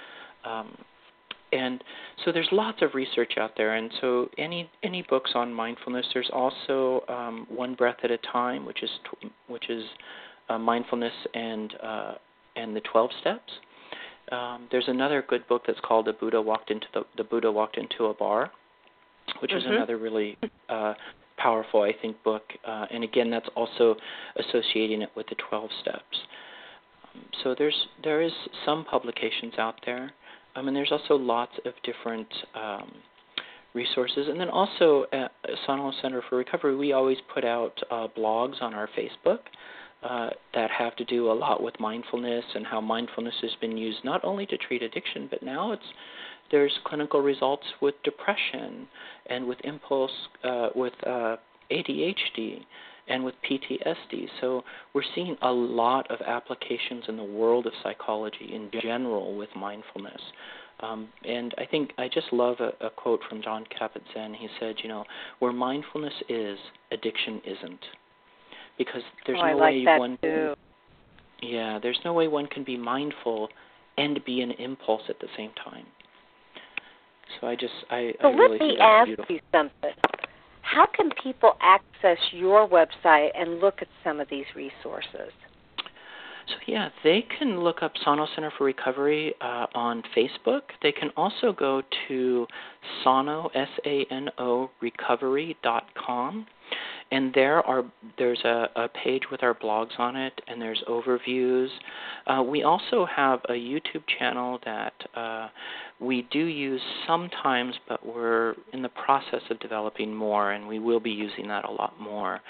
And so there's lots of research out there, and so any books on mindfulness. There's also One Breath at a Time, which is mindfulness and the 12 steps. There's another good book that's called The Buddha Walked into a Bar, which is another really powerful, I think, book. And again, that's also associating it with the 12 steps. So there is some publications out there. And there's also lots of different resources. And then also at Sonoma Center for Recovery, we always put out blogs on our Facebook that have to do a lot with mindfulness and how mindfulness has been used not only to treat addiction, but now there's clinical results with depression and with with ADHD and with PTSD. So we're seeing a lot of applications in the world of psychology in general with mindfulness. And I think I just love a quote from John Kabat-Zinn. He said, where mindfulness is, addiction isn't. Because there's no way one can, there's no way one can be mindful and be an impulse at the same time. So I really think that's beautiful. Let me ask you something. How can people access your website and look at some of these resources? So they can look up Sano Center for Recovery on Facebook. They can also go to Sano, SANO, recovery.com. And there's a page with our blogs on it, and there's overviews. We also have a YouTube channel that we do use sometimes, but we're in the process of developing more, and we will be using that a lot more.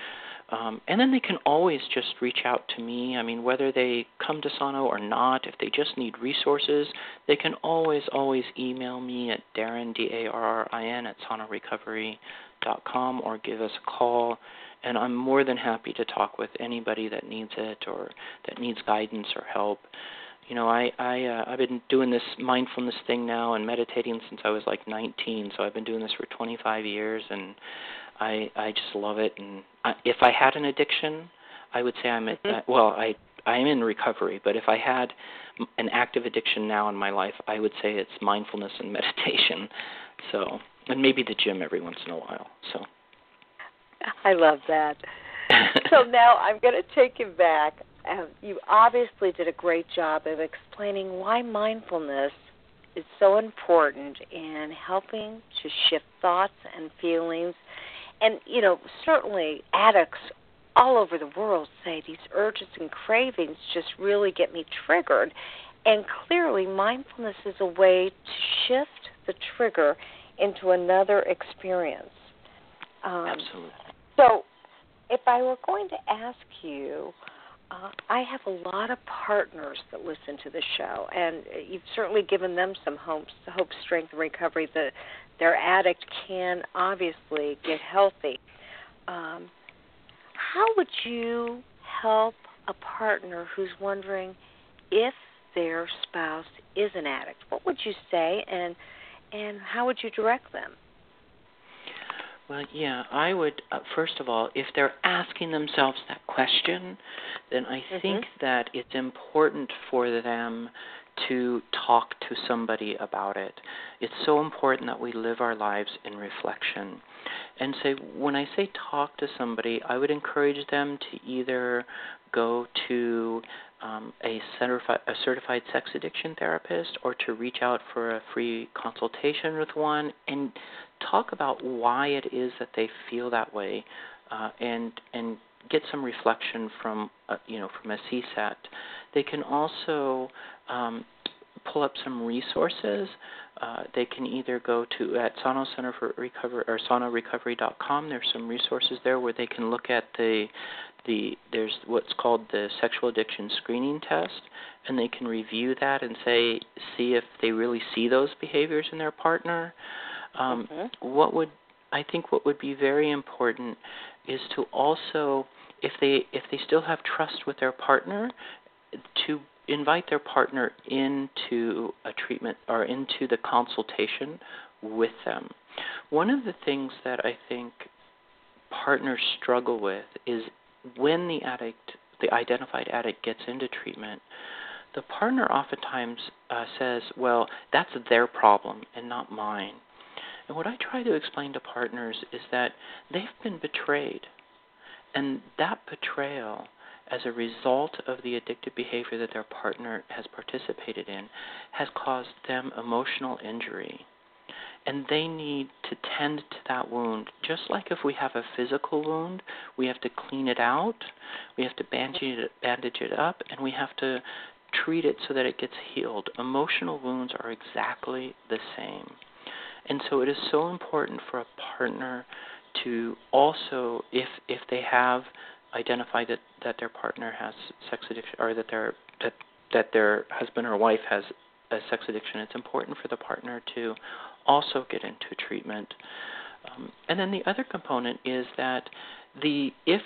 And then they can always just reach out to me. I mean, whether they come to Sano or not, if they just need resources, they can always email me at Darrin, DARRIN, at SanoRecovery.com, or give us a call. And I'm more than happy to talk with anybody that needs it or that needs guidance or help. You know, I've been doing this mindfulness thing now and meditating since I was like 19, so I've been doing this for 25 years, and I just love it. And if I had an addiction, I would say I'm in recovery, but if I had an active addiction now in my life, I would say it's mindfulness and meditation. So, and maybe the gym every once in a while. So I love that. So now I'm going to take you back. You obviously did a great job of explaining why mindfulness is so important in helping to shift thoughts and feelings. And, you know, certainly addicts all over the world say these urges and cravings just really get me triggered. And clearly mindfulness is a way to shift the trigger into another experience. Absolutely. So if I were going to ask you, I have a lot of partners that listen to the show, and you've certainly given them some hope, strength, and recovery. Their addict can obviously get healthy. How would you help a partner who's wondering if their spouse is an addict? What would you say, and how would you direct them? Well, yeah, I would, first of all, if they're asking themselves that question, then I think that it's important for them to talk to somebody about it. It's so important that we live our lives in reflection. And so when I say talk to somebody, I would encourage them to either go to a certified sex addiction therapist, or to reach out for a free consultation with one and talk about why it is that they feel that way, and get some reflection from a CSAT. They can also pull up some resources. They can either go to at Sano Center for Recovery or SanoRecovery.com. There's some resources there where they can look at there's what's called the sexual addiction screening test, and they can review that and see if they really see those behaviors in their partner. What would be very important is to also, if they still have trust with their partner, to invite their partner into a treatment or into the consultation with them. One of the things that I think partners struggle with is when the identified addict gets into treatment, the partner oftentimes says, well, that's their problem and not mine. And what I try to explain to partners is that they've been betrayed. And that betrayal, as a result of the addictive behavior that their partner has participated in, has caused them emotional injury. And they need to tend to that wound. Just like if we have a physical wound, we have to clean it out, we have to bandage it up, and we have to treat it so that it gets healed. Emotional wounds are exactly the same. And so it is so important for a partner to also, if they have identified that their partner has sex addiction, or that their husband or wife has a sex addiction, it's important for the partner to also get into treatment. And then the other component is that if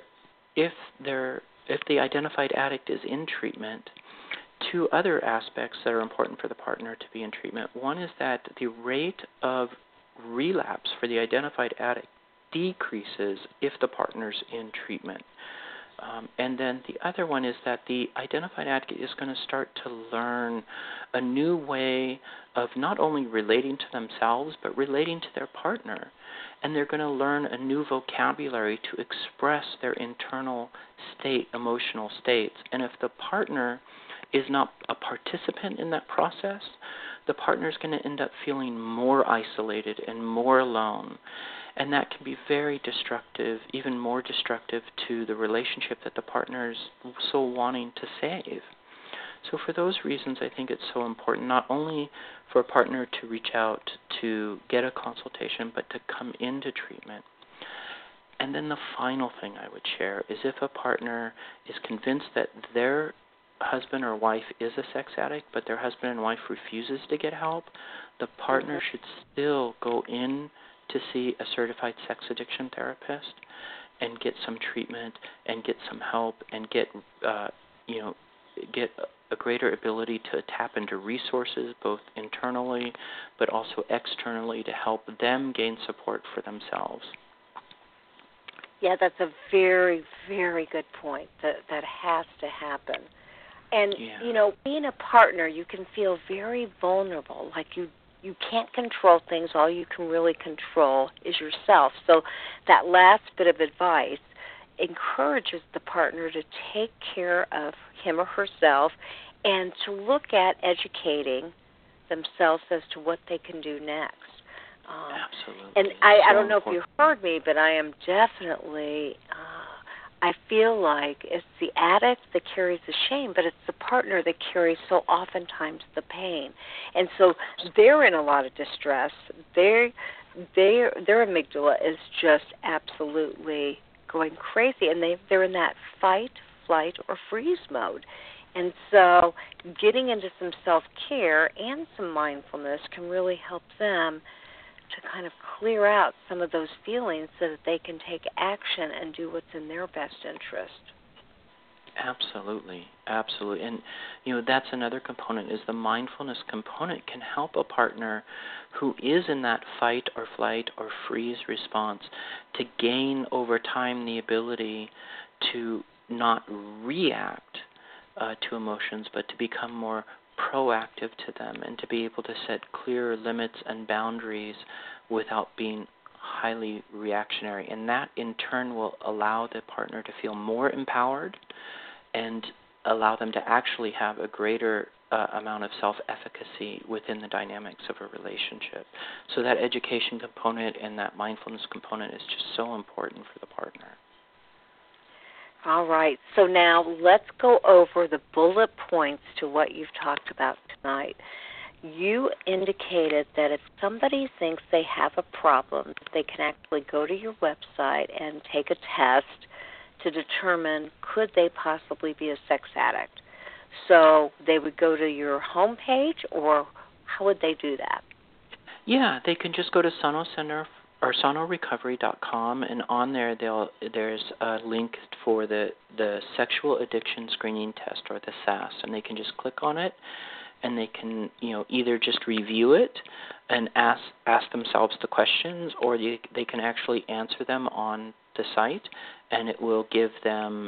the identified addict is in treatment, two other aspects that are important for the partner to be in treatment. One is that the rate of relapse for the identified addict decreases if the partner's in treatment. And then the other one is that the identified addict is going to start to learn a new way of not only relating to themselves, but relating to their partner. And they're going to learn a new vocabulary to express their internal state, emotional states. And if the partner is not a participant in that process, the partner is going to end up feeling more isolated and more alone. And that can be very destructive, even more destructive to the relationship that the partner is so wanting to save. So for those reasons, I think it's so important not only for a partner to reach out to get a consultation, but to come into treatment. And then the final thing I would share is if a partner is convinced that their husband or wife is a sex addict, but their husband and wife refuses to get help, the partner should still go in to see a certified sex addiction therapist and get some treatment and get some help and get a greater ability to tap into resources both internally but also externally to help them gain support for themselves. Yeah, that's a very, very good point. That has to happen. And, being a partner, you can feel very vulnerable, like you can't control things. All you can really control is yourself. So that last bit of advice encourages the partner to take care of him or herself and to look at educating themselves as to what they can do next. Absolutely. And I don't know if you heard me, but I am definitely, I feel like it's the addict that carries the shame, but it's the partner that carries so oftentimes the pain. And so they're in a lot of distress. Their amygdala is just absolutely going crazy, and they're in that fight, flight, or freeze mode. And so getting into some self-care and some mindfulness can really help them to kind of clear out some of those feelings so that they can take action and do what's in their best interest. Absolutely. And, that's another component is the mindfulness component can help a partner who is in that fight or flight or freeze response to gain over time the ability to not react to emotions, but to become more proactive to them and to be able to set clear limits and boundaries without being highly reactionary. And that, in turn, will allow the partner to feel more empowered and allow them to actually have a greater amount of self-efficacy within the dynamics of a relationship. So that education component and that mindfulness component is just so important for the partner. All right, so now let's go over the bullet points to what you've talked about tonight. You indicated that if somebody thinks they have a problem, they can actually go to your website and take a test to determine could they possibly be a sex addict. So they would go to your homepage, or how would they do that? Yeah, they can just go to Sono Center or sonorecovery.com, and on there there's a link for the sexual addiction screening test, or the SAS, and they can just click on it, and they can either just review it and ask themselves the questions, or they can actually answer them on the site, and it will give them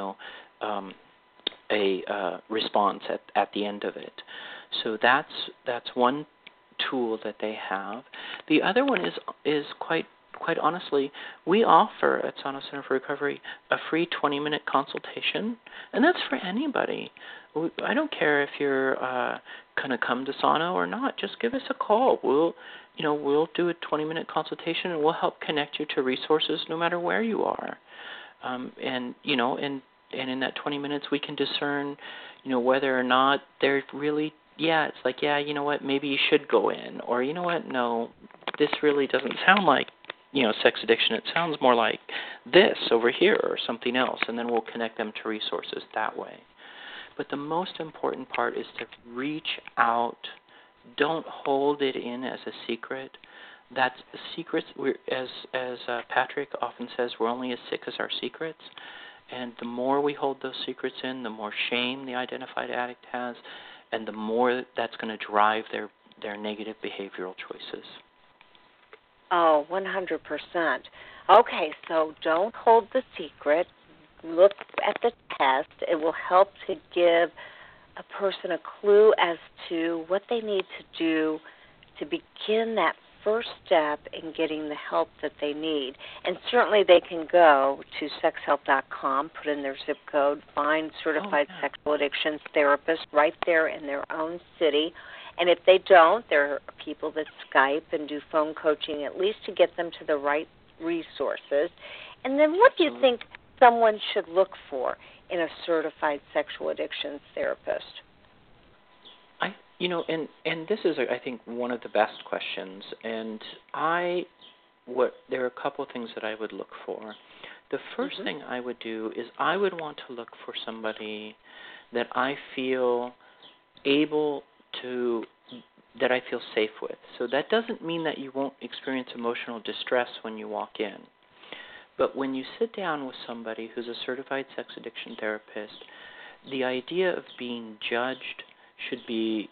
a response at the end of it. So that's one tool that they have. The other one is quite honestly, we offer at Sono Center for Recovery a free 20-minute consultation, and that's for anybody. I don't care if you're going to come to Sono or not. Just give us a call. We'll do a 20-minute consultation, and we'll help connect you to resources no matter where you are. And in that 20 minutes, we can discern, whether or not they're really. Yeah, it's like, you know what, maybe you should go in. Or, you know what, no, this really doesn't sound like, sex addiction. It sounds more like this over here or something else. And then we'll connect them to resources that way. But the most important part is to reach out. Don't hold it in as a secret. That's secrets. As Patrick often says, we're only as sick as our secrets. And the more we hold those secrets in, the more shame the identified addict has, and the more that's going to drive their negative behavioral choices. Oh, 100%. Okay, so don't hold the secret. Look at the test. It will help to give a person a clue as to what they need to do to begin that first step in getting the help that they need. And certainly they can go to sexhelp.com, put in their zip code, find certified sexual addictions therapists right there in their own city. And if they don't, there are people that Skype and do phone coaching, at least to get them to the right resources. And then what do you think someone should look for in a certified sexual addictions therapist? And this is, I think, one of the best questions. And I there are a couple things that I would look for. The first thing I would do is I would want to look for somebody that I feel that I feel safe with. So that doesn't mean that you won't experience emotional distress when you walk in. But when you sit down with somebody who's a certified sex addiction therapist, the idea of being judged should be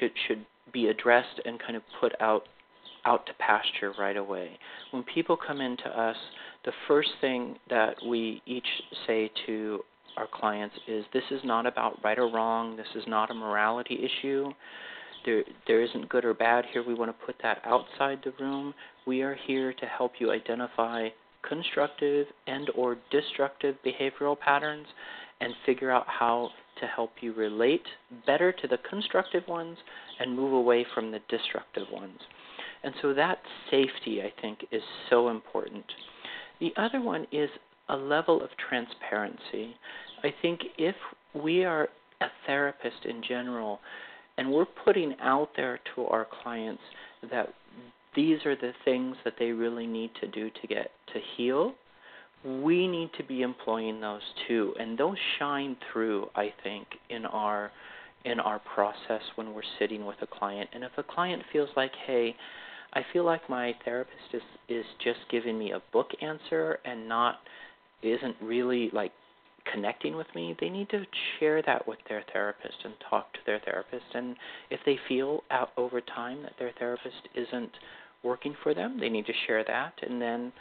addressed and kind of put out to pasture right away. When people come into us, the first thing that we each say to our clients is, this is not about right or wrong. This is not a morality issue. There isn't good or bad here. We want to put that outside the room. We are here to help you identify constructive and or destructive behavioral patterns and figure out how to help you relate better to the constructive ones and move away from the destructive ones. And so that safety, I think, is so important. The other one is a level of transparency. I think if we are a therapist in general and we're putting out there to our clients that these are the things that they really need to do to get to heal, we need to be employing those too. And those shine through, I think, in our process when we're sitting with a client. And if a client feels like, hey, I feel like my therapist is just giving me a book answer and isn't really like connecting with me, they need to share that with their therapist and talk to their therapist. And if they feel out over time that their therapist isn't working for them, they need to share that and then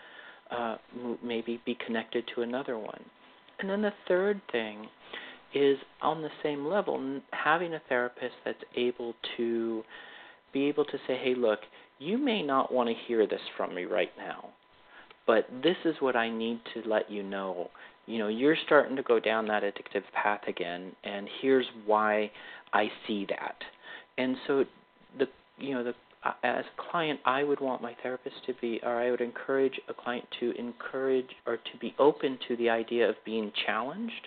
maybe be connected to another one. And then the third thing is on the same level, having a therapist that's able to say, hey, look, you may not want to hear this from me right now, but this is what I need to let you know. You know, you're starting to go down that addictive path again, and here's why I see that. And so, as a client, I would want my therapist I would encourage a client to encourage or to be open to the idea of being challenged.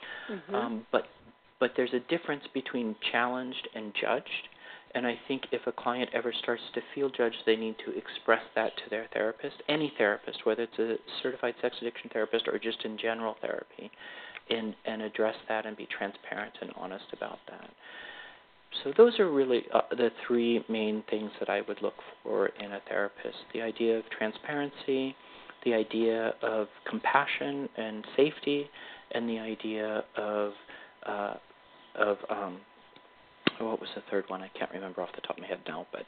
But there's a difference between challenged and judged. And I think if a client ever starts to feel judged, they need to express that to their therapist, any therapist, whether it's a certified sex addiction therapist or just in general therapy, and address that and be transparent and honest about that. So those are really the three main things that I would look for in a therapist: the idea of transparency, the idea of compassion and safety, and the idea of what was the third one? I can't remember off the top of my head now, but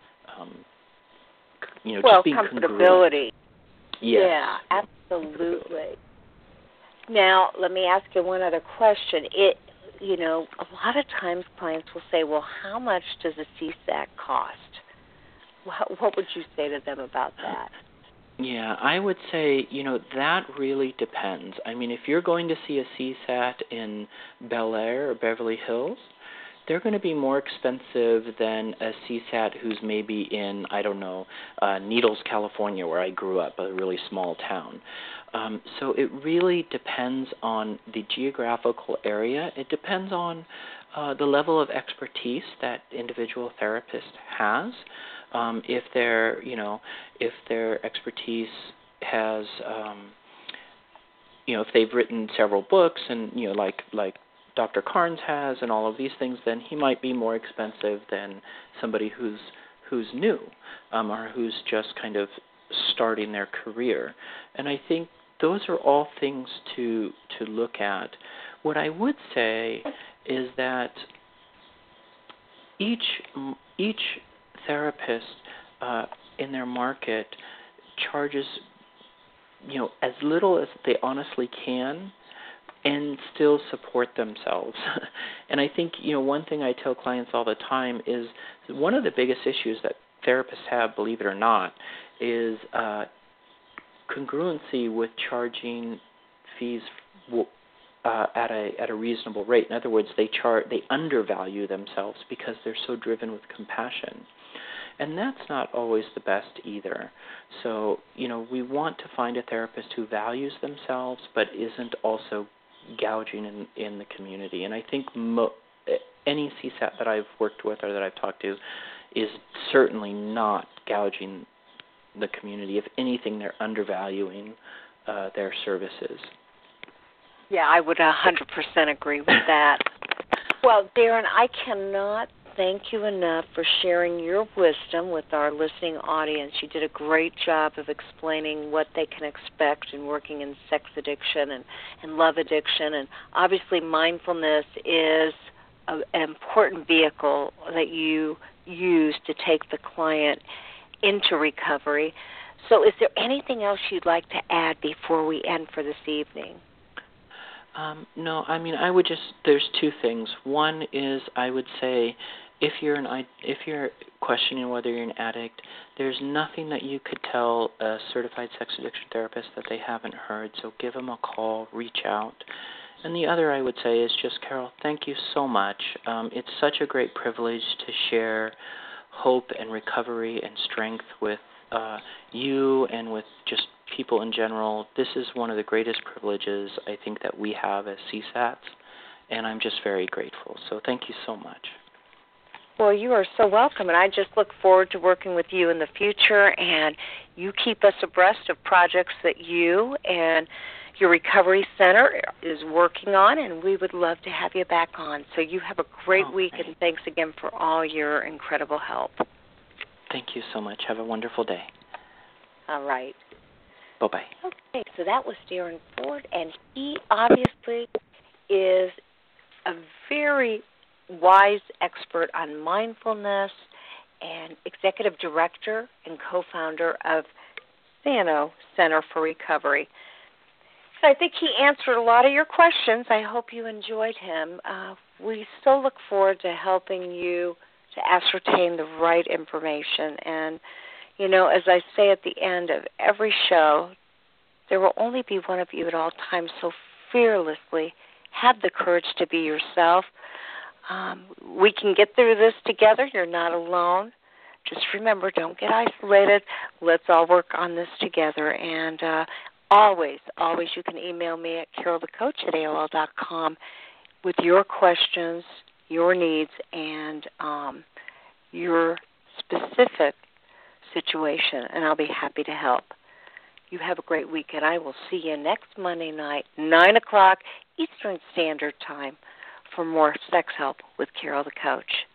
just being comfortability. Yes. Yeah, absolutely. Now, let me ask you one other question. A lot of times clients will say, well, how much does a CSAT cost? What would you say to them about that? Yeah, I would say, that really depends. I mean, if you're going to see a CSAT in Bel Air or Beverly Hills, they're going to be more expensive than a CSAT who's maybe in, Needles, California, where I grew up, a really small town. So it really depends on the geographical area. It depends on the level of expertise that individual therapist has. If their expertise has, if they've written several books and, like Dr. Carnes has and all of these things, then he might be more expensive than somebody who's new or who's just kind of starting their career. And I think those are all things to look at. What I would say is that each therapist in their market charges, as little as they honestly can, and still support themselves. And I think, one thing I tell clients all the time is one of the biggest issues that therapists have, believe it or not, is congruency with charging fees at a reasonable rate. In other words, they undervalue themselves because they're so driven with compassion. And that's not always the best either. So, we want to find a therapist who values themselves but isn't also gouging in the community. And I think any CSAT that I've worked with or that I've talked to is certainly not gouging the community. If anything, they're undervaluing their services. Yeah, I would 100% agree with that. Well, Darren, I cannot thank you enough for sharing your wisdom with our listening audience. You did a great job of explaining what they can expect in working in sex addiction and love addiction. And obviously mindfulness is an important vehicle that you use to take the client into recovery. So is there anything else you'd like to add before we end for this evening? No, I mean, I would just, there's two things. One is I would say if you're questioning whether you're an addict, there's nothing that you could tell a certified sex addiction therapist that they haven't heard, so give them a call, reach out. And the other I would say is just, Carol, thank you so much. It's such a great privilege to share hope and recovery and strength with you and with just people in general. This is one of the greatest privileges I think that we have as CSATs, and I'm just very grateful. So thank you so much. Well, you are so welcome, and I just look forward to working with you in the future, and you keep us abreast of projects that you and your recovery center is working on, and we would love to have you back on. So you have a great week, and thanks again for all your incredible help. Thank you so much. Have a wonderful day. All right. Bye-bye. Okay, so that was Darren Ford, and he obviously is a very wise expert on mindfulness and executive director and co-founder of Sano Center for Recovery. So I think he answered a lot of your questions. I hope you enjoyed him. We so look forward to helping you to ascertain the right information. And, you know, as I say at the end of every show, there will only be one of you at all times, so fearlessly have the courage to be yourself. We can get through this together. You're not alone. Just remember, don't get isolated. Let's all work on this together. And always, you can email me at carolthecoach@AOL.com with your questions, your needs, and your specific situation, and I'll be happy to help. You have a great week, and I will see you next Monday night, 9 o'clock Eastern Standard Time, for more Sex Help with Carol the Coach.